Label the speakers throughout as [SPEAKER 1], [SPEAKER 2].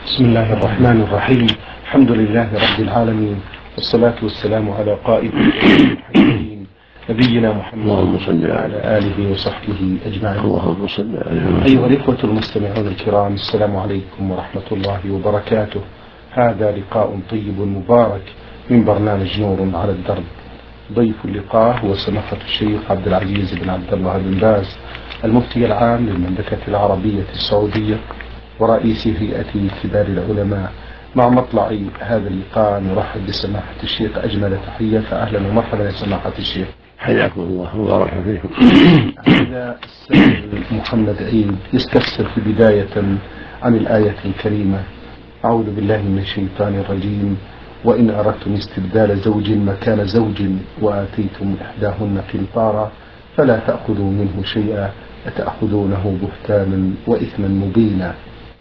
[SPEAKER 1] بسم الله الرحمن الرحيم. الحمد لله رب العالمين، والصلاة والسلام على قائد المرسلين نبينا محمد وعلى آله وصحبه أجمعين.
[SPEAKER 2] اللهم صل عليه.
[SPEAKER 1] أيها الإخوة المستمعون الكرام، السلام عليكم ورحمة الله وبركاته. هذا لقاء طيب مبارك من برنامج نور على الدرب. ضيف اللقاء هو سماحة الشيخ عبد العزيز بن عبد الله بن باز، المفتي العام للمملكة العربية السعودية ورئيس هيئة كبار العلماء. مع مطلع هذا اللقاء نرحب بسماحة الشيخ أجمل تحية، فأهلا ومرحبا يا سماحة الشيخ.
[SPEAKER 2] حياكم الله وبارك فيكم.
[SPEAKER 1] هذا السائل محمد عيد يستفسر في بداية عن الآية الكريمة: أعوذ بالله من الشيطان الرجيم، وإن أردتم استبدال زوج مكان زوج وآتيتم إحداهن قنطارا فلا تأخذوا منه شيئا أتأخذونه بهتانا وإثما مبينا.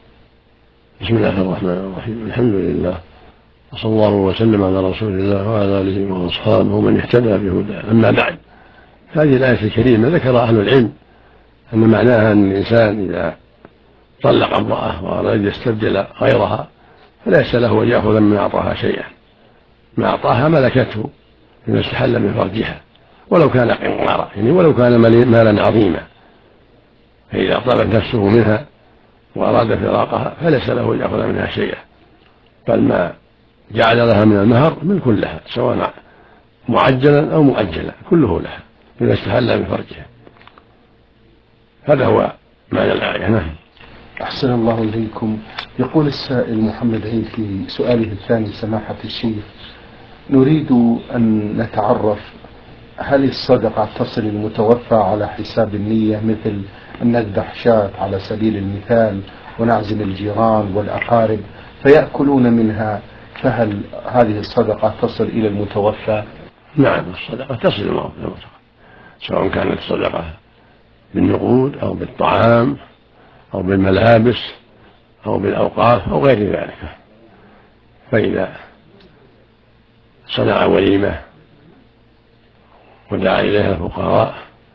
[SPEAKER 2] بسم الله الرحمن الرحيم. الحمد لله، وصلى الله وسلم على رسول الله وعلى آله وأصحابه ومن اهتدى بهداه. أما بعد، هذه الآية الكريمة ذكر أهل العلم أن معناها أن الإنسان إذا طلق امرأة وأراد يستبدل غيرها فليس له أن يأخذ من أعطاها شيئا، ما أعطاها ملكته بما استحل من فرجها ولو كان قنطارا، يعني ولو كان مالا عظيما، فإذا طلبت نفسه منها وأراد فراقها فليس له أن يأخذ منها شيئا، بل ما جعل لها من المهر ملك لها، سواء معجلا أو مؤجلا كله لها بما استحل من فرجها. هذا هو معنى الآية. نعم.
[SPEAKER 1] أحسن الله إليكم. يقول السائل محمد عيد في سؤاله الثاني: سماحة الشيخ، نريد أن نتعرف هل الصدقة تصل المتوفى على حساب النية، مثل أن نذبح شاة على سبيل المثال ونعزم الجيران والأقارب فيأكلون منها، فهل هذه الصدقة تصل إلى المتوفى؟
[SPEAKER 2] نعم، الصدقة تصل إلى المتوفى، سواء كانت صدقة بالنقود أو بالطعام أو بالملابس أو بالأوقاف أو غير ذلك. فإذا صنع وليمة ودعا إليها الفقراء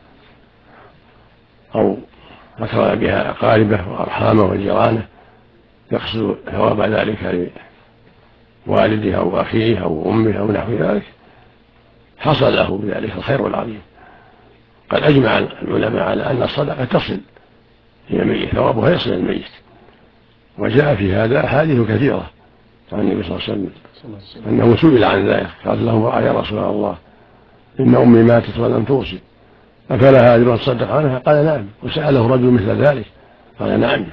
[SPEAKER 2] أو أكرم بها أقاربه وأرحامه وجيرانه يقصد ثواب ذلك لوالده أو أخيه أو أمه أو نحو ذلك، حصل له بذلك الخير العظيم. قد أجمع العلماء على أن الصدقة تصل إلى الميت، ثوابها يصل إلى الميت، وجاء في هذا أحاديث كثيرة عن النبي صلى الله عليه وسلم أنه سئل عن ذلك، قال له: يا رسول الله، إن أمي ماتت ولم توصي، أفلا أجر أتصدق عنها؟ قال: نعم. وسأله رجل مثل ذلك قال: نعم.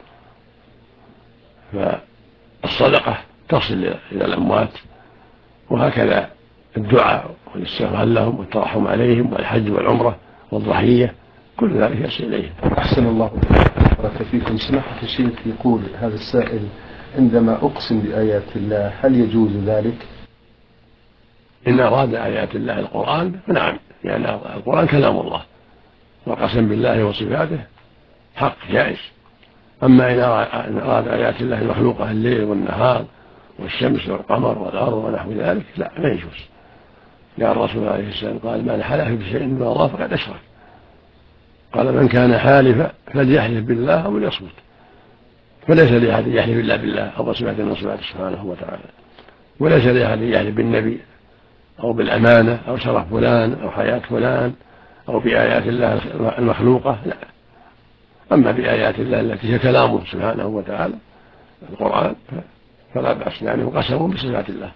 [SPEAKER 2] فالصدقة تصل إلى الأموات، وهكذا الدعاء والاستغفار لهم والترحم عليهم والحج والعمرة والضحية، كل ذلك يصل إليهم.
[SPEAKER 1] أحسن الله بارك فيكم. سماحة الشيخ يقول هذا السائل: عندما أقسم بآيات الله هل يجوز ذلك؟
[SPEAKER 2] إن أراد آيات الله القرآن فنعم، لأن القرآن كلام الله، والقسم بالله وصفاته حق جائز. أما إن أراد آيات الله المخلوقة الليل والنهار والشمس والقمر والأرض ونحو ذلك لا، ما يجوز. لأن الرسول عليه السلام قال: من حلف بشيء من الله فقد أشرك. قال: من كان حالفا فليحلف بالله أو ليصمت. فليس لأحد يحلف إلا بالله أو بصفة من صفاته سبحانه وتعالى، وليس لأحد يحلف بالنبي أو بالأمانة أو شرف فلان أو حياة فلان أو بآيات الله المخلوقة، لا. أما بآيات الله التي هي كلامه سبحانه وتعالى القرآن فلا بأس، يعني قسم بصفات الله.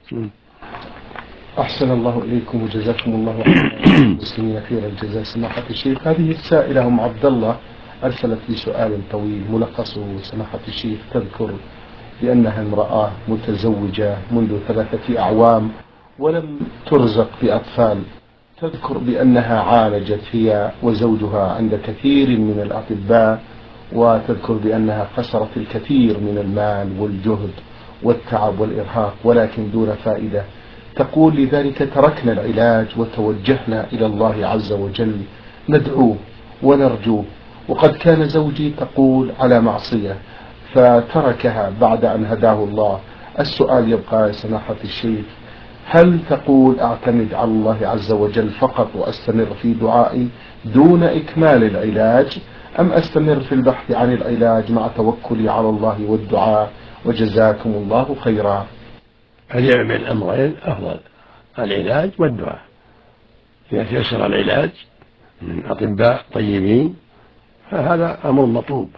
[SPEAKER 1] أحسن الله إليكم وجزاكم الله خيرا المسلمين خير الجزاء. سماحة الشيخ، هذه السائلة أم عبد الله أرسلت لي سؤال طويل ملخصه: سماحة الشيخ، تذكر بأنها امرأة متزوجة منذ 3 أعوام ولم ترزق بأطفال، تذكر بأنها عالجت هي وزوجها عند كثير من الأطباء، وتذكر بأنها خسرت الكثير من المال والجهد والتعب والإرهاق ولكن دون فائدة. تقول: لذلك تركنا العلاج وتوجهنا إلى الله عز وجل ندعوه ونرجوه، وقد كان زوجي تقول على معصية فتركها بعد أن هداه الله. السؤال يبقى يا سماحة الشيخ: هل تقول أعتمد على الله عز وجل فقط وأستمر في دعائي دون إكمال العلاج، أم أستمر في البحث عن العلاج مع توكلي على الله والدعاء وجزاكم الله خيرا.
[SPEAKER 2] الجمع بين الأمرين أفضل، العلاج والدعاء. إذا تيسر العلاج من أطباء طيبين فهذا أمر مطلوب،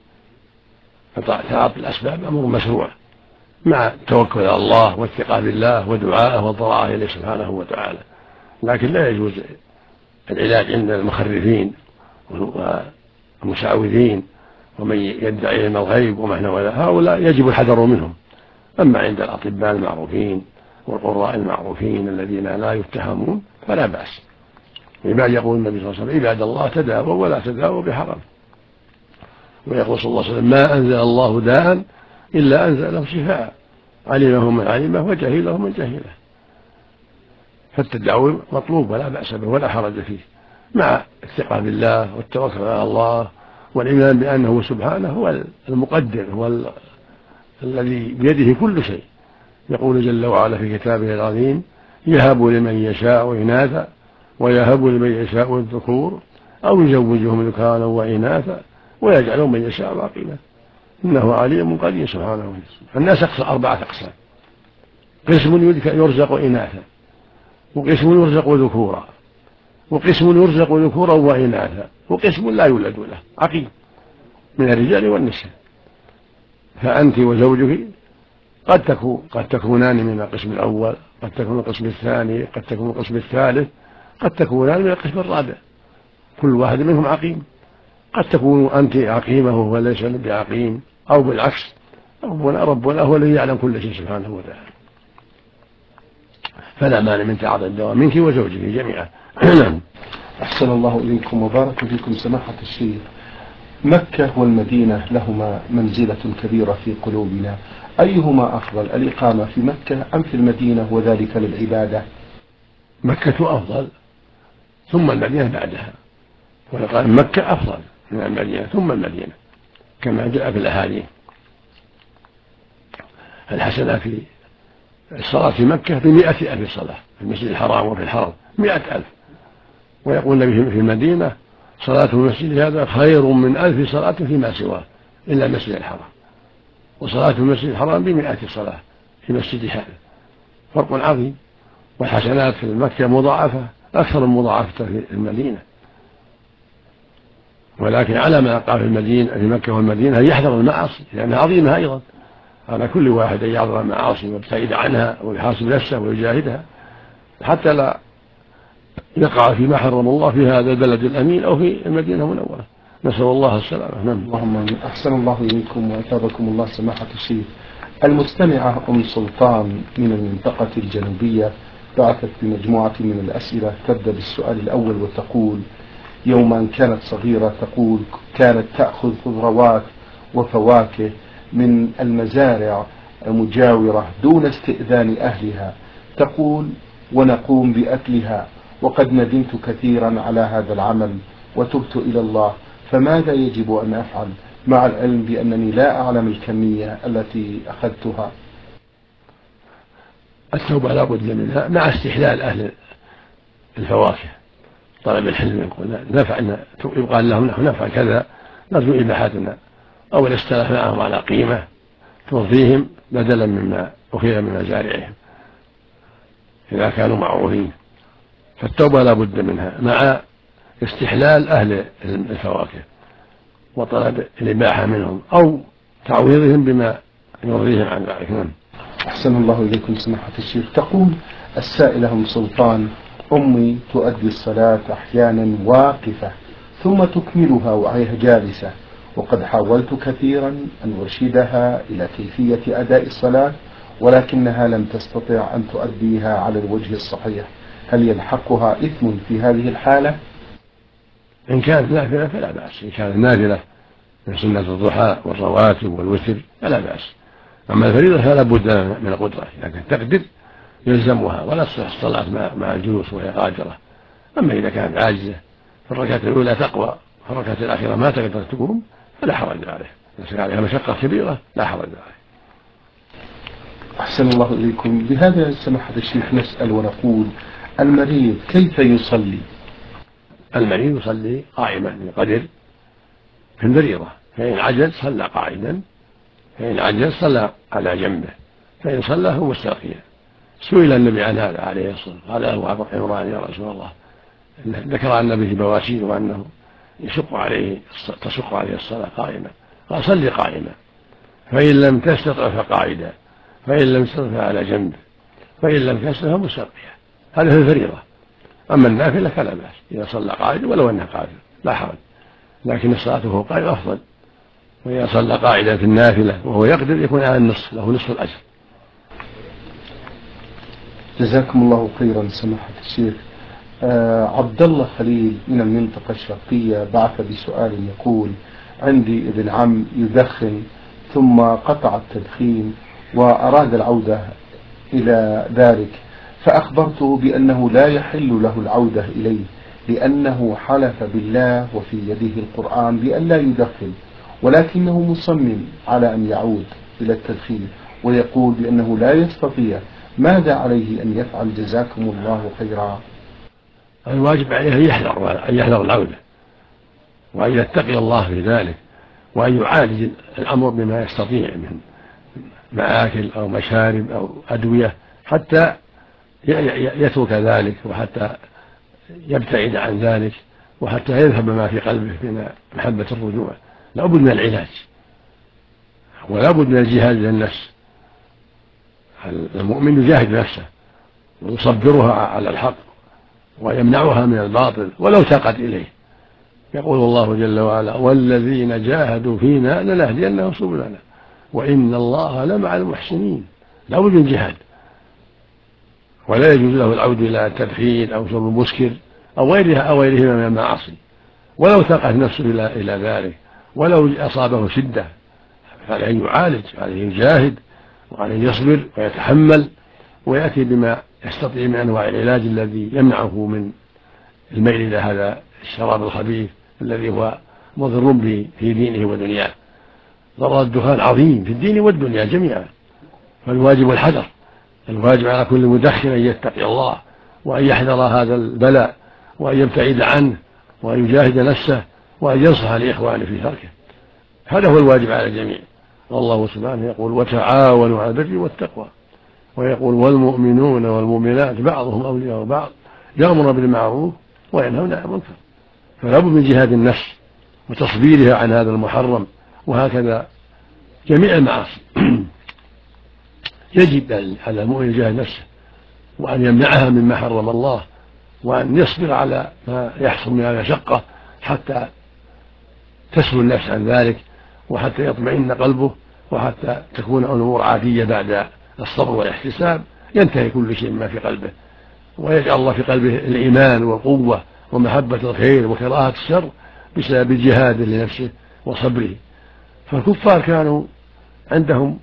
[SPEAKER 2] فتعاطي الأسباب أمر مشروع مع التوكل على الله والثقة بالله ودعائه والضراعة إليه سبحانه وتعالى. لكن لا يجوز العلاج عند المخرفين والمشعوذين ومن يدعي علم الغيب وما نحو ذلك، هؤلاء يجب الحذر منهم. أما عند الأطباء المعروفين والقراء المعروفين الذين لا يتهمون فلا بأس. لذلك يقول النبي صلى الله عليه وسلم: عباد الله تداووا ولا تداووا بحرام. ويقول صلى الله عليه وسلم: ما أنزل الله داء إلا أنزل له شفاء، علمه من علمه وجهله من جهله. فالتداوي مطلوب ولا بأس به ولا حرج فيه، مع الثقة بالله والتوكل على الله والإيمان بأنه سبحانه هو المقدر، هو الذي بيده كل شيء. يقول جل وعلا في كتابه العظيم: يهب لمن يشاء إناثا ويهب لمن يشاء الذكور أو يزوجهم ذكرانا وإناثا ويجعل من يشاء عقيما إنه عليم قدير سبحانه وتعالى. الناس 4 أقسام: قسم يرزق إناثا، وقسم يرزق ذكورا، وقسم يرزق ذكورا وإناثا، وقسم لا يولد له عقيم من الرجال والنساء. فأنت وزوجك قد تكونان من القسم الأول، قد تكون القسم الثاني، قد تكون القسم الثالث، قد تكونان من القسم الرابع، كل واحد منهم عقيم. قد تكون أنت عقيمة وهو ليس بعقيم، أو بالعكس. ربنا هو الذي يعلم كل شيء سبحانه وتعالى. فلا مانع من تعاطي الدواء منك وزوجك جميعا.
[SPEAKER 1] أحسن الله إليكم وبارك فيكم سماحة الشيخ. مكة والمدينة لهما منزلة كبيرة في قلوبنا، أيهما أفضل، الإقامة في مكة أم في المدينة وذلك للعبادة؟
[SPEAKER 2] مكة أفضل ثم المدينة بعدها، والإقامة مكة أفضل من المدينة ثم المدينة، كما جاء في الأحاديث. الحسنة في الصلاة في مكة ب100,000 صلاة في المسجد الحرام وفي الحرم 100,000. ويقول النبي في المدينة: صلاة المسجد هذا خير من 1000 صلاة فيما سواه إلا المسجد الحرام، وصلاة المسجد الحرام ب100 صلاة في مسجد هذا، فرق عظيم. والحسنات في مكة مضاعفة أكثر من مضاعفة في المدينة. ولكن على ما قال في المدينة في مكة والمدينة يحذر المعاصي لأنها عظيمة أيضا، على كل واحد أن يحذر المعاصي ويبتعد عنها ويحاسب نفسه ويجاهدها حتى لا يقع فيما حرم الله في هذا البلد الأمين أو في المدينة المنورة. نسأل الله السلامة.
[SPEAKER 1] اللهم أحسن الله إليكم وأثابكم الله سماحة الشيخ. المستمعة أم سلطان من المنطقة الجنوبية بعثت بمجموعة من الأسئلة، تبدأ بالسؤال الأول وتقول: يوما كانت صغيرة، تقول كانت تأخذ خضروات وفواكه من المزارع مجاورة دون استئذان أهلها، تقول ونقوم بأكلها، وقد ندمت كثيرا على هذا العمل وتبت إلى الله، فماذا يجب أن أفعل مع العلم بأنني لا أعلم الكمية التي أخذتها؟
[SPEAKER 2] التوبة لا بد منها مع استحلال أهل الفواكه. طلب الحلم يقول يقال لهم نحن نفعل كذا نرجو إباحتنا، أو الاستلاف معهم على قيمة ترضيهم بدلا مما أخذ من مزارعهم إذا كانوا معروفين. فالتوبة لا بد منها مع استحلال أهل الفواكه وطلب الإباحة منهم أو تعويضهم بما يرضيهم عن ذلك.
[SPEAKER 1] أحسن الله إليكم سماحة الشيخ. تقول السائلة أم سلطان: أمي تؤدي الصلاة أحيانا واقفة ثم تكملها وهي جالسة، وقد حاولت كثيرا أن أرشدها إلى كيفية أداء الصلاة ولكنها لم تستطع أن تؤديها على الوجه الصحيح، هل يلحقها إثم في هذه الحالة؟
[SPEAKER 2] إن كانت نافلة فلا بأس، إن كانت نافلة من سنة الضحى والرواتب والوتر فلا بأس. أما الفريضة فلا بد من القدرة، لكن تقدر يلزمها ولا تصح الصلاة مع الجلوس وهي قادرة. أما إذا كانت عاجزة فالركعة الأولى تقوى والركعة الأخيرة ما تقدر تقوم فلا حرج عليه، إذا عليها مشقة كبيرة لا حرج عليه.
[SPEAKER 1] أحسن الله إليكم. بهذا سماحة الشيخ نسأل ونقول: المريض كيف يصلي؟
[SPEAKER 2] المريض يصلي قائما بقدر في الفريضة، فإن عجز صلى قاعدا، فإن عجز صلى على جنبه، فإن صلى هو مستلقيا. سئل النبي عن هذا عليه الصلاة والسلام قال له أبو عمران يا رسول الله ذكر أن به بواسير وأنه تشق عليه الصلاة قائمة، قال صل قائمة، فإن لم تستطع فقاعدا، فإن لم تستطع فعلى جنب، فإن لم تستطع فمستلقيا. هذا في الفريضة. أما النافلة فلا بأس إذا صلى قاعدا ولو أنها قاعدة لا حرج، لكن الصلاة وهو قائم أفضل. وإذا صلى قاعدا في النافلة وهو يقدر يكون على النصف، له نصف الأجر.
[SPEAKER 1] جزاكم الله خيرا سماحة الشيخ. عبد الله خليل من المنطقة الشرقية بعث بسؤال يقول: عندي ابن عم يدخن ثم قطع التدخين وأراد العودة إلى ذلك، فأخبرته بأنه لا يحل له العودة إليه لأنه حلف بالله وفي يده القرآن بأن لا يدخن، ولكنه مصمم على أن يعود إلى التدخين ويقول بأنه لا يستطيع. ماذا عليه أن يفعل جزاكم الله خيرا؟
[SPEAKER 2] الواجب عليه أن يحذر العودة، وأن يتقي الله في ذلك، وأن يعالج الأمر بما يستطيع من مآكل أو مشارب أو أدوية حتى يترك ذلك، وحتى يبتعد عن ذلك، وحتى يذهب ما في قلبه من محبة الرجوع. لا بد من العلاج ولا بد من الجهاد للنفس. المؤمن يجاهد نفسه ويصبرها على الحق ويمنعها من الباطل ولو تاقت إليه. يقول الله جل وعلا: والذين جاهدوا فينا لنهدينهم سبلنا وإن الله لمع المحسنين. لا بد من جهاد، ولا يجوز له العود إلى التدخين أو شرب المسكر أو غيرهما من المعاصي ولو تاقت نفسه إلى ذلك، ولو أصابه شدة، فعليه أن يعالج، عليه يجاهد، وعليه يصبر ويتحمل ويأتي بما يستطيع من أنواع العلاج الذي يمنعه من الميل إلى هذا الشراب الخبيث الذي هو مضر في دينه ودنياه. ضرر الدخان عظيم في الدين والدنيا جميعا، فالواجب الحذر. الواجب على كل مدخن أن يتقي الله وأن يحذر هذا البلاء وأن يبتعد عنه وأن يجاهد نفسه وأن ينصح لإخوانه في تركه. هذا هو الواجب على الجميع. والله سبحانه يقول: وتعاونوا على البر والتقوى، ويقول: والمؤمنون والمؤمنات بعضهم أولياء بعض يأمرون بالمعروف وينهون عن المنكر. فلا بد من جهاد النفس وتصبيرها عن هذا المحرم، وهكذا جميع المعاصي. يجب على المؤمن يجاهد نفسه وأن يمنعها مما حرم الله، وأن يصبر على ما يحصل من المشقة حتى تسهل النفس عن ذلك، وحتى يطمئن قلبه، وحتى تكون الأمور عادية بعد الصبر والاحتساب. ينتهي كل شيء مما في قلبه، ويجعل الله في قلبه الإيمان والقوة ومحبة الخير وكراهة الشر بسبب الجهاد لنفسه وصبره. فالكفار كانوا عندهم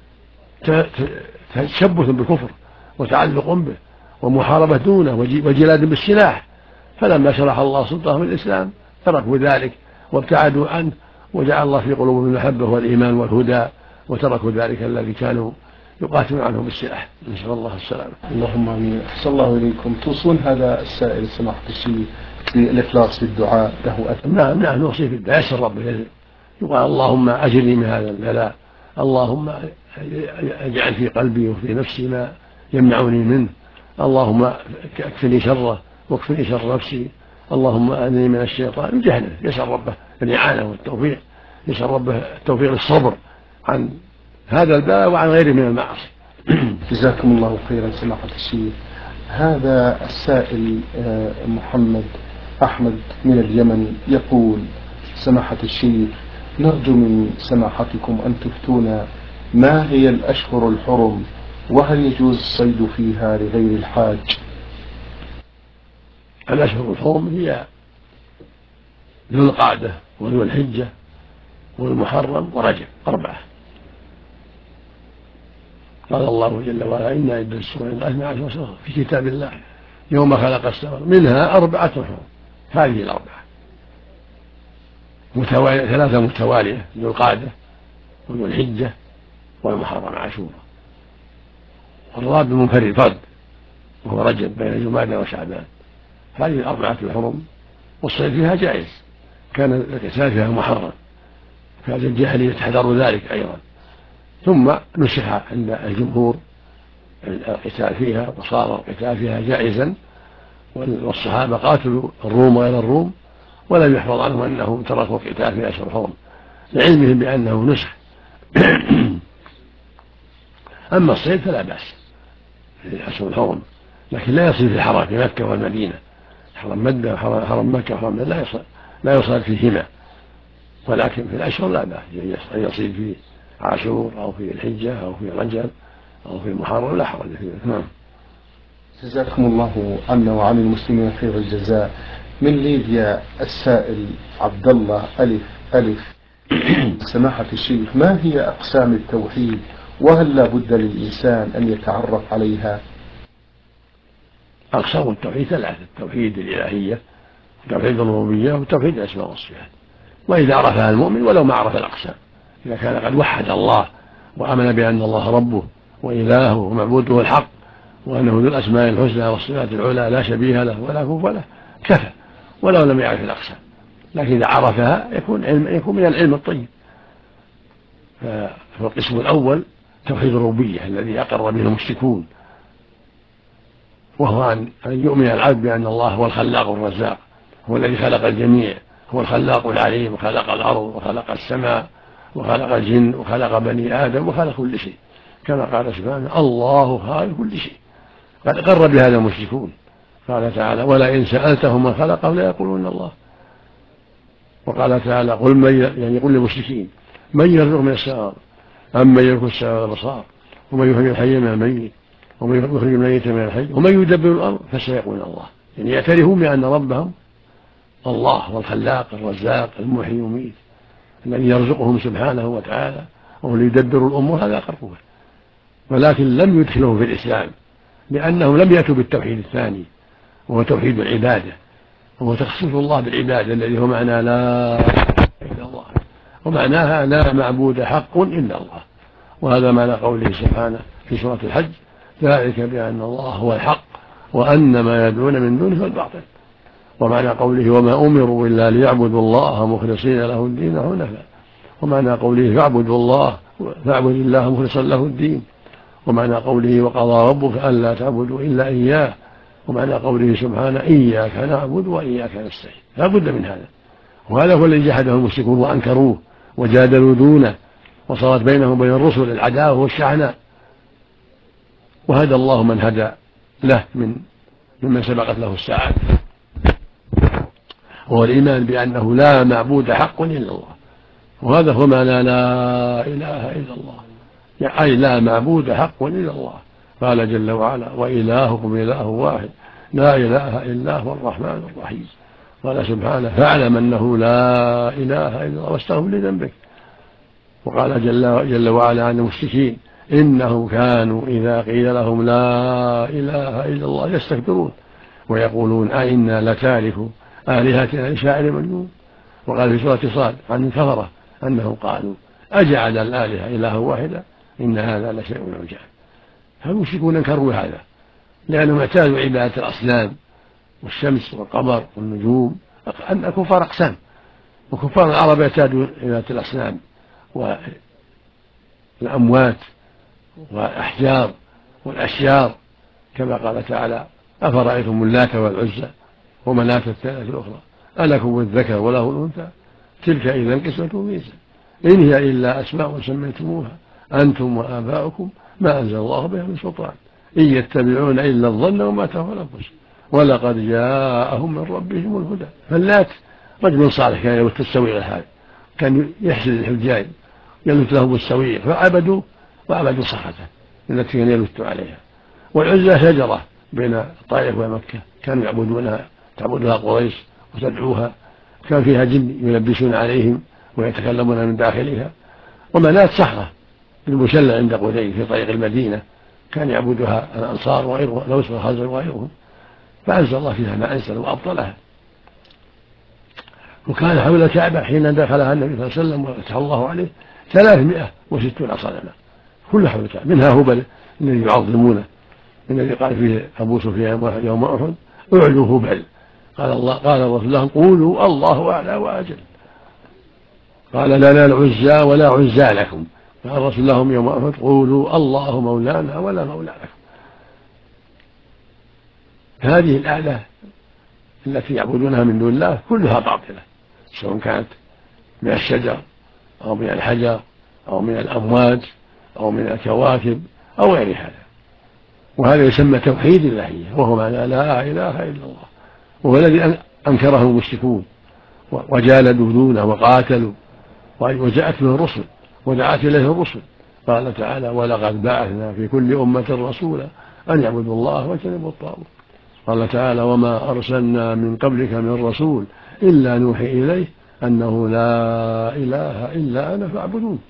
[SPEAKER 2] تشبث بالكفر وتعلق به ومحاربة دونه وجلاد بالسلاح، فلما شرح الله صدرهم الإسلام تركوا ذلك وابتعدوا عنه، وجعل الله في قلوبهم المحبة والإيمان والهدى، وتركوا ذلك الذي كانوا يقاتلون عنه بالسلاح. نسأل الله السلامة.
[SPEAKER 1] اللهم آمين. أحسن الله إليكم. توصون هذا السائل سماحة الشيخ بالإخلاص في الدعاء له أثر؟
[SPEAKER 2] نعم نوصي في الدعاء. يسأل ربه، يقال: اللهم أجرني من هذا البلاء، اللهم اجعل في قلبي وفي نفسي ما يمنعني منه، اللهم اكفني شره واكفني شر نفسي، اللهم أعني من الشيطان. يجاهد، يسأل ربه الإعانة والتوفيق، يسأل ربه التوفيق للصبر عن هذا البلاء وعن غيره من المعاصي.
[SPEAKER 1] جزاكم الله خيرا سماحة الشيخ. هذا السائل محمد أحمد من اليمن يقول: سماحة الشيخ، نرجو من سماحتكم أن تفتونا ما هي الأشهر الحرم، وهل يجوز الصيد فيها لغير الحاج؟
[SPEAKER 2] الأشهر الحرم هي ذو القعدة وذو الحجة والمحرم ورجب، 4. قال الله جل وعلا: إن عدة الشهور 12 شهرا في كتاب الله يوم خلق السماوات منها 4 حرم. هذه 4 متوالية، 3 متوالية: ذو القعدة وذو الحجة والمحرم عاشوراء، والرابع منفرد فرد وهو رجب بين جمادى وشعبان. هذه 4 الحرم، والصيد فيها جائز، كان القتال فيها محرم، كانت الجاهلية تحذر ذلك أيضا، ثم نسخ عند الجمهور القتال فيها، وصار القتال فيها جائزا، والصحابة قاتلوا الروم غير الروم ولم يحفظ عنهم أنهم تركوا القتال في أشهر الحرم لعلمهم بأنه نسخ. أما الصيد فلا بأس في أشهر الحرم، لكن لا يصير في الحرم في مكة والمدينة، حرم مكة وحرم لا يصاد فيهما، ولكن في الأشهر لا بأس أن يصيد في عاشور أو في الحجة أو في رجب أو في المحرم لا حرج فيه. نعم.
[SPEAKER 1] جزاكم الله عنا وعن المسلمين خير الجزاء. من ليبيا السائل عبد الله ألف ألف سماحة الشيخ، ما هي أقسام التوحيد، وهل لا بد للإنسان أن يتعرف عليها؟
[SPEAKER 2] أقسام التوحيد ثلاثة: التوحيد الإلهية، توحيد الربوبية، وتوحيد الأسماء والصفات. وإذا عرفها المؤمن ولو ما عرف الأقسام، إذا كان قد وحد الله وآمن بأن الله ربه وإلهه ومعبوده الحق وأنه ذو الأسماء الحسنى والصفات العلى لا شبيه له ولا كفء له كفى ولو لم يعرف الأقسام. لكن إذا عرفها يكون من العلم الطيب. فالقسم الأول توحيد الربوبية الذي أقر به المشركون، وهو أن يؤمن العبد بأن الله هو الخلاق الرزاق، هو الذي خلق الجميع، هو الخلاق العليم، وخلق الأرض وخلق السماء وخلق الجن وخلق بني آدم وخلق كل شيء، كما قال سبحانه: الله خالق كل شيء. قد أقر بهذا المشركون، قال تعالى: ولئن سألتهم من خلقهم ليقولون الله. وقال تعالى: قل للمشركين: من يرزق من السماء أم من يملك السماء والأبصار ومن يخرج الحي من الميت ومن يخرج الميت من الحي ومن يدبر الأمر فسيقولون الله. يعني يعترفون بأن ربهم الله هو الخلاق الرزاق المحيي المميت الذي يرزقهم سبحانه وتعالى وهو اللي يدبر الأمور، هذا أقروا به. ولكن لم يدخلهم في الإسلام لأنهم لم يأتوا بالتوحيد الثاني وهو توحيد العبادة، وهو تخصيص الله بالعبادة الذي هو معنى لا إله إلا الله، ومعناها لا معبود حق إلا الله. وهذا معنى قوله سبحانه في سورة الحج: ذلك بأن الله هو الحق وأن ما يدعون من دونه هو الباطل. ومعنى قوله: وما أمروا إلا ليعبدوا الله مخلصين له الدين حنفاء. ومعنى قوله: فاعبد الله مخلصا له الدين. ومعنى قوله: وقضى ربك ألا تعبدوا إلا إياه. ومعنى قوله سبحانه: إياك نعبد وإياك نستعين. لا بد من هذا، وهذا هو الذي جحده المشركون وأنكروه وجادلوا دونه، وصارت بينهم وبين الرسل العداوة والشحناء. وهدى الله من هدى له ممن سبقت له الساعات، وهو الإيمان بأنه لا معبود حق إلا الله. وهذا هو معنى لا إله إلا الله، يعني أي لا معبود حق إلا الله. قال جل وعلا: وإلهكم إله واحد لا إله إلا هو الرحمن الرحيم. قال سبحانه: فاعلم أنه لا إله إلا الله واستغفر لذنبك. وقال جل وعلا عن المشركين: إنهم كانوا إذا قيل لهم لا إله إلا الله يستكبرون ويقولون أئنا لتاركوا آلهتنا لشاعر مجنون. وقال في سورة صاد عن الكفرة أنهم قالوا: أجعل الآلهة إلها واحدا إن هذا لشيء عجاب. فالمشركون انكروا هذا لأنهم اعتادوا عبادة الأصنام والشمس والقمر والنجوم. الكفار أقسام، وكفار العرب اعتادوا عبادة الأصنام والأموات والأحجار والأشجار، كما قال تعالى: أفرأيتم اللات والعزى ومناة الثالثة الأخرى ألكم الذكر وله الأنثى تلك إذا قسمة ضيزى إن هي إلا أسماء سميتموها أنتم وآباؤكم ما أنزل الله بها من سلطان إن يتبعون إلا الظن وما تهوى الأنفس ولقد جاءهم من ربهم الهدى. فاللات رجل صالح كان يلت السويق هذا، كان يحسد الحجاج يلت لهم السويق فعبدوا وعبدوا صخرته التي كان يلت عليها. والعزى شجرة بين الطائف ومكة كانوا يعبدونها، تعبدها قريش وتدعوها، كان فيها جن يلبسون عليهم ويتكلمون من داخلها. ومناة صخرة المشلة عند قدين في طريق المدينة كان يعبدها الأنصار وغيرهم، الأوس والخزرج وغيرهم، فأنزل الله فيها ما أنزل وأبطلها. وكان حول الكعبة حين دخلها النبي صلى الله عليه وسلم وفتح الله عليه 360 صنما كل حول الكعبة، منها هبل الذي يعظمونه الذي قال فيه أبو سفيان يوم أحد: اعلوا هبل. قال الرسول لهم: قولوا الله أعلى وأجل. قال: لنا العزى ولا عزى لكم، فالرسول لهم يوم أحد قولوا الله مولانا ولا مولى لكم. هذه الآلة التي يعبدونها من دون الله كلها باطلة، سواء كانت من الشجر أو من الحجر أو من الأمواج أو من الكواكب أو غير هذا. وهذا يسمى توحيد اللهية، وهو معنى لا إله إلا الله، وهو الذي أنكره المشركون وجالدوا دونه وقاتلوا، وجاءت له الرسل ودعت إليه الرسل. قال تعالى ولقد بعثنا في كل أمة رسولا أن يعبدوا الله واجتنبوا الطاغوت. قال تعالى وما أرسلنا من قبلك من رسول إلا نوحي إليه أنه لا إله إلا أنا فاعبدون.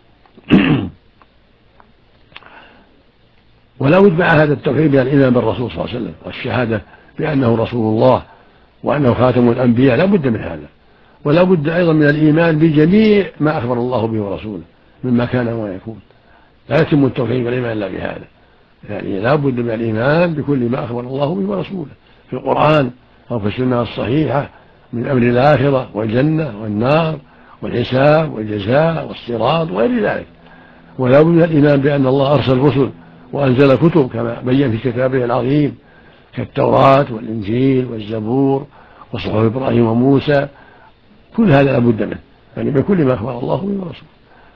[SPEAKER 2] ولا بد مع هذا التوحيد من الإيمان بالرسول صلى الله عليه وسلم والشهادة بأنه رسول الله وأنه خاتم الأنبياء، لا بد من هذا. ولا بد أيضا من الإيمان بجميع ما أخبر الله به ورسوله مما كان ويكون. لا يتم التوحيد والإيمان إلا بهذا، يعني لا بد من الإيمان بكل ما أخبر الله به ورسوله في القرآن أو في السنة الصحيحة من أمر الآخرة والجنة والنار والحساب والجزاء والصراط وغير ذلك. ولا بد من الإيمان بأن الله أرسل رسل وأنزل كتب كما بين في كتابه العظيم كالتوراة والإنجيل والزبور وصحف إبراهيم وموسى. كل هذا لا بد منه، يعني بكل ما أخبر الله به ورسوله.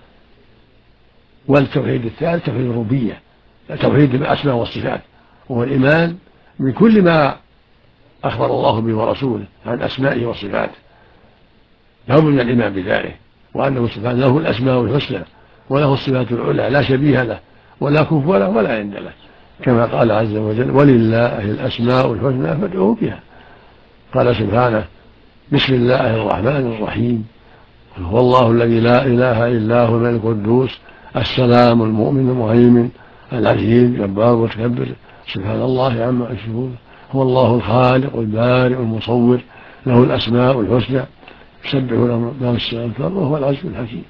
[SPEAKER 2] والتوحيد الثالث توحيد الربوبية، توحيد الأسماء والصفات، وهو الإيمان بكل ما أخبر الله به ورسوله عن أسمائه وصفاته. لا بد من الإيمان بذلك، وأنه سبحانه له الأسماء الحسنى وله الصفات العلى لا شبيه له ولا كفو له ولا عند له، كما قال عز وجل ولله الأسماء الحسنى فادعوه بها. قال سبحانه بسم الله الرحمن الرحيم هو الله الذي لا إله إلا هو الملك القدوس السلام المؤمن المهيمن العزيز الجبار المتكبر سبحان الله عما يشركون هو الله الخالق البارئ المصور له الأسماء الحسنى يسبح له ما في السماوات والأرض وهو العزيز الحكيم.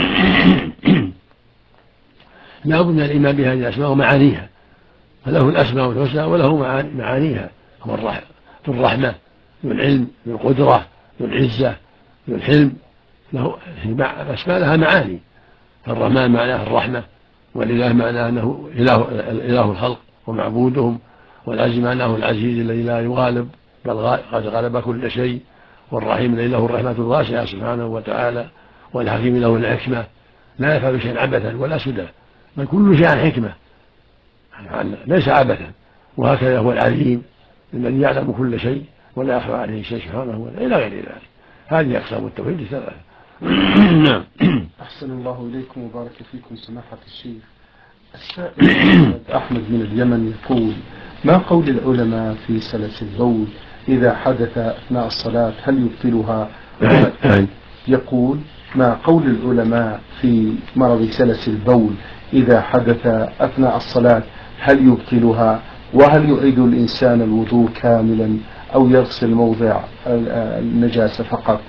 [SPEAKER 2] لا بد من الإيمان بهذه الأسماء ومعانيها، فله الأسماء الحسنى وله معانيها، هو ذو الرحمة ذو العلم ذو القدرة ذو العزة ذو الحلم، له الأسماء لها معاني. الرحمن معناه الرحمة، والإله معناه أنه إله الخلق ومعبودهم، والعزيز معناه العزيز الذي لا يغالب بل قد غلب كل شيء، والرحيم الذي له الرحمة الواسعة سبحانه وتعالى، والحكيم له الحكمة لا يفعل شيئا عبثا ولا سدى بل كل شيء عن حكمة ليس عبثا. وهكذا هو العليم الذي يعلم كل شيء ولا يخفى عليه شيء سبحانه وتعالى إلى غير ذلك. هذه أقسام التوحيد ثلاثة.
[SPEAKER 1] نعم. أحسن الله إليكم وبارك فيكم سماحة الشيخ. السائل أحمد من اليمن يقول ما قول العلماء في سلس البول إذا حدث أثناء الصلاة هل يبطلها؟ يقول ما قول العلماء في مرض سلس البول إذا حدث أثناء الصلاة هل يبطلها؟ وهل يعيد الإنسان الوضوء كاملا أو يغسل موضع النجاسة فقط؟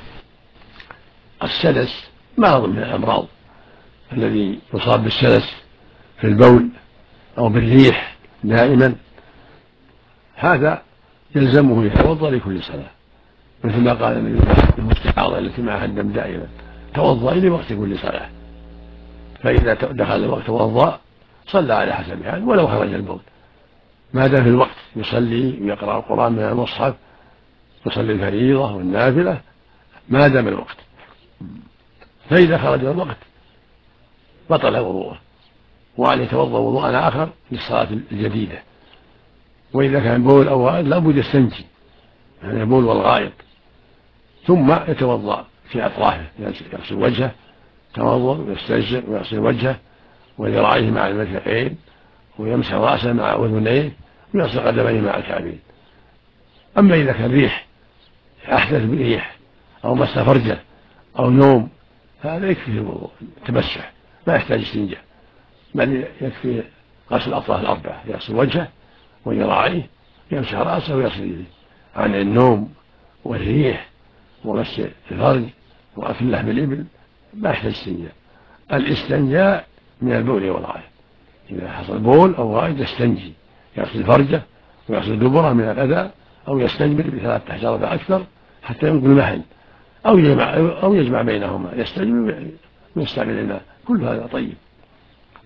[SPEAKER 2] السلس مرض من الأمراض الذي يصاب بالسلس في البول أو بالريح دائما، هذا يلزمه يتوضأ لكل صلاة، مثل ما قال النبي المستحاضة التي معها الدم دائما توضأي لوقت كل صلاة، فإذا دخل الوقت توضأ صلى على حسب حاله ولو خرج البول ما دام في الوقت يصلي ويقرأ القرآن من المصحف، يصلي الفريضة والنافلة ما دام الوقت، فإذا خرج الوقت بطل وضوءه وأن يتوضأ وضوءا آخر للصلاة الجديدة. وإذا كان بول أو غائط لا بد يستنجي يعني البول والغائط، ثم يتوضأ في أطرافه، يغسل وجهه توضأ ويستنشق ويغسل وجهه وذراعيه مع المرفقين ويمسح رأسه مع أذنيه ويغسل قدميه مع الكعبين. أما إذا كان ريح أحدث بريح أو مس فرجه أو نوم هذا يكفي الوضوء تمسح ما يحتاج استنجاء، بل يكفي غسل الأطراف الأربعة، يغسل وجهه وذراعيه يمسح رأسه ويغسل يديه عن النوم والريح ومس الفرج وأكل لحم الإبل ما يحتاج استنجاء. الاستنجاء من البول والغائط، إذا حصل بول أو غائط يستنجي يغسل فرجه ويغسل دبره من الأذى أو يستنجي ب3 أحجار فأكثر حتى ينقل المحل أو يجمع بينهما يستنجي ويستعمل الماء، كل هذا طيب.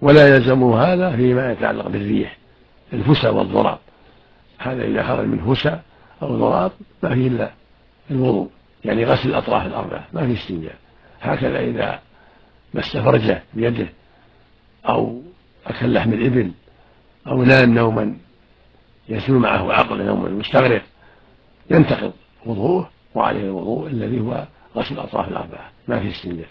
[SPEAKER 2] ولا يلزم هذا فيما يتعلق بالريح الفسا والضراب. هذا إذا خرج من فسا أو ضراب ما فيه إلا الوضوء، يعني غسل الأطراف الأربعة، ما فيه استنجاء. هكذا إذا مس فرجه بيده أو أكل لحم الإبل أو نام نوما يسير معه عقل نوما مستغرق ينتقض وضوءه وعليه الوضوء الذي هو غسل الأطراف الأربعة، ما فيه استنجاء.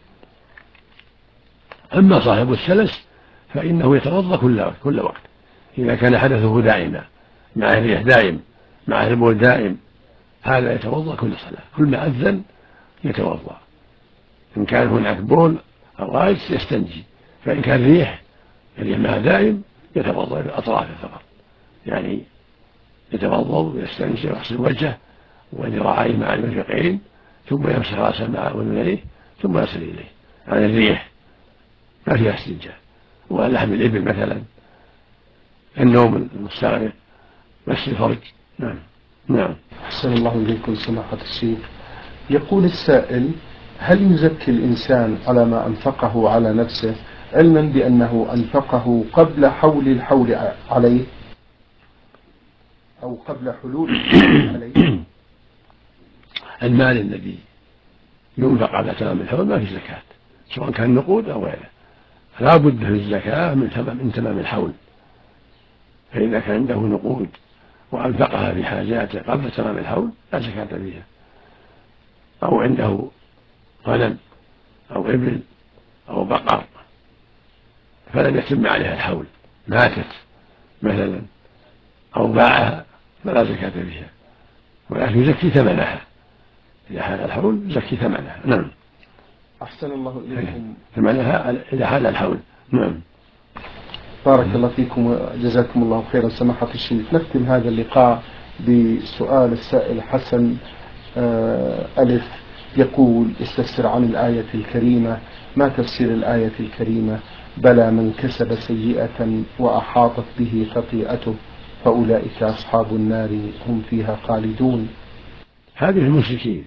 [SPEAKER 2] أما صاحب السلس فإنه يتوضأ كل وقت إذا كان حدثه دائما، معه الريح دائم، معه البول دائم، هذا يتوضأ كل صلاة، كل ما أذن يتوضأ. إن كان هناك بول أو غائط يستنجي، فإن كان الريح معه دائم يتوضأ بأطرافه فقط، يعني يتوضأ ويستنجي ويغسل وجهه وذراعيه مع المرفقين، ثم يمسح رأسه مع أذنيه ثم يصل إليه. عن الريح ما فيها استنجاء. ولحم الإبل مثلا، النوم المستغرق، مس الفرج. نعم. نعم.
[SPEAKER 1] أحسن الله إليكم سماحة الشيخ. يقول السائل: هل يزكي الإنسان على ما أنفقه على نفسه علما بأنه أنفقه قبل حول الحول عليه أو قبل حلول الحول عليه؟
[SPEAKER 2] المال الذي ينفق على تمام الحول ما في زكاة، سواء كان نقود أو غيره، لا بد في الزكاة من تمام الحول. فإذا كان عنده نقود وأنفقها في حاجاته قبل تمام الحول لا زكاة فيها، أو عنده غنم أو إبل أو بقر فلم يتم عليها الحول، ماتت مثلا أو باعها فلا زكاة فيها، ولكن يزكي ثمنها إذا حال الحول، يزكي ثمنها. نعم.
[SPEAKER 1] أحسن الله إليكم.
[SPEAKER 2] ثمنها إذا حال الحول. نعم.
[SPEAKER 1] بارك الله فيكم وجزاكم الله خيرا سماحة الشيخ. نختم هذا اللقاء بسؤال السائل حسن ألف، يقول: استفسر عن الآية الكريمة، ما تفسير الآية الكريمة: بلى من كسب سيئة وأحاطت به خطيئته فأولئك أصحاب النار هم فيها خالدون.
[SPEAKER 2] هذه المشركين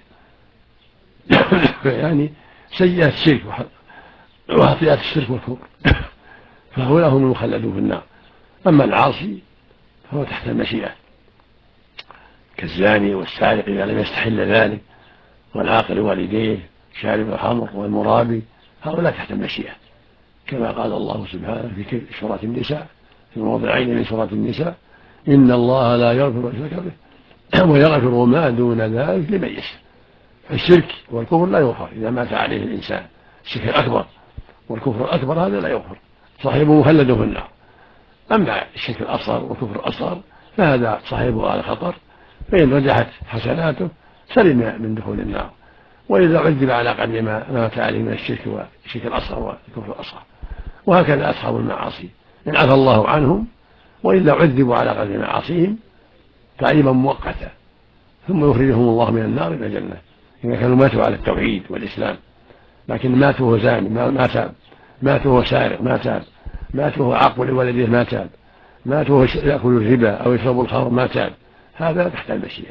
[SPEAKER 2] يعني سيئات الشرك وخطيئات الشرك والكفر فهؤلاء هم المخلدون في النار. أما العاصي فهو تحت المشيئة، كالزاني والسارق إذا لم يستحل ذلك، والعاقل والديه، شارب الخمر والمرابي، هؤلاء تحت المشيئة، كما قال الله سبحانه في سورة النساء، في موضعين من سورة النساء: إن الله لا يغفر الشرك به ويغفر ما دون ذلك لمن يشاء. الشرك والكفر لا يغفر إذا مات عليه الإنسان، الشرك الأكبر والكفر الأكبر هذا لا يغفر، صاحبه مخلد في النار. أما الشرك الأصغر والكفر الأصغر فهذا صاحبه على خطر، فإن رجحت حسناته سلم من دخول النار، وإذا عذب على قدر ما مات عليه من الشرك والشرك الأصغر والكفر الأصغر. وهكذا أصحاب المعاصي إن عفى الله عنهم وإلا عذبوا على قدر معاصيهم تعذيبا مؤقتا، ثم يخرجهم الله من النار إلى الجنة إذا كانوا ماتوا على التوحيد والإسلام. لكن ماتوا وهو زاني ما تاب، ماتوا وهو سارق ما تاب، ماتوا وهو عاق لولده ما تاب، ماتوا وهو يأكل الربا أو يشرب الخمر ما تاب، هذا تحت المشيئة.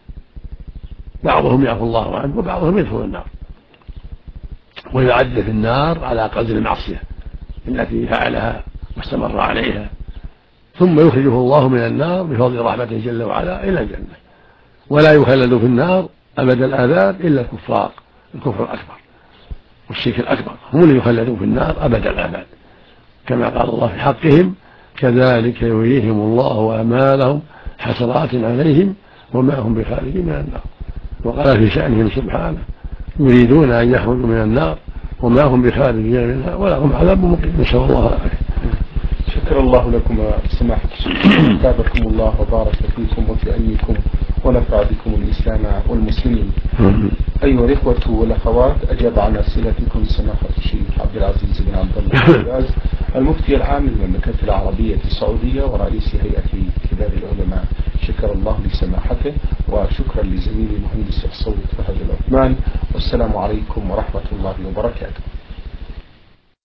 [SPEAKER 2] بعضهم يعفو الله عنه وبعضهم يدخل النار ويعذب في النار على قدر المعصية التي فعلها واستمر عليها، ثم يخرجه الله من النار بفضل رحمته جل وعلا إلى الجنة. ولا يخلد في النار أبد الآباد إلا الكفار، الكفر الأكبر والشرك الأكبر هم اللي يخلدون في النار أبد الآباد، كما قال الله في حقهم: كذلك يريهم الله أعمالهم حسرات عليهم وما هم بخارجين من النار. وقال في شأنهم سبحانه: يريدون أن يخرجوا من النار وما هم بخارجين منها ولهم عذاب مقيم. نسأل الله العافية.
[SPEAKER 1] شكر الله لكم سماحة الشيخ، أثابكم الله وبارك فيكم وفي علمكم ونفع بكم الإسلام والمسلمين. أيها الإخوة والأخوات، أجاب عن أسئلتكم سماحة الشيخ عبد العزيز بن عبد الله المفتي العام للمملكة العربية السعودية ورئيس هيئة كبار العلماء. شكر الله لسماحته، وشكرا لزميلي مهندس الصوت فهد العثمان، والسلام عليكم ورحمة الله وبركاته.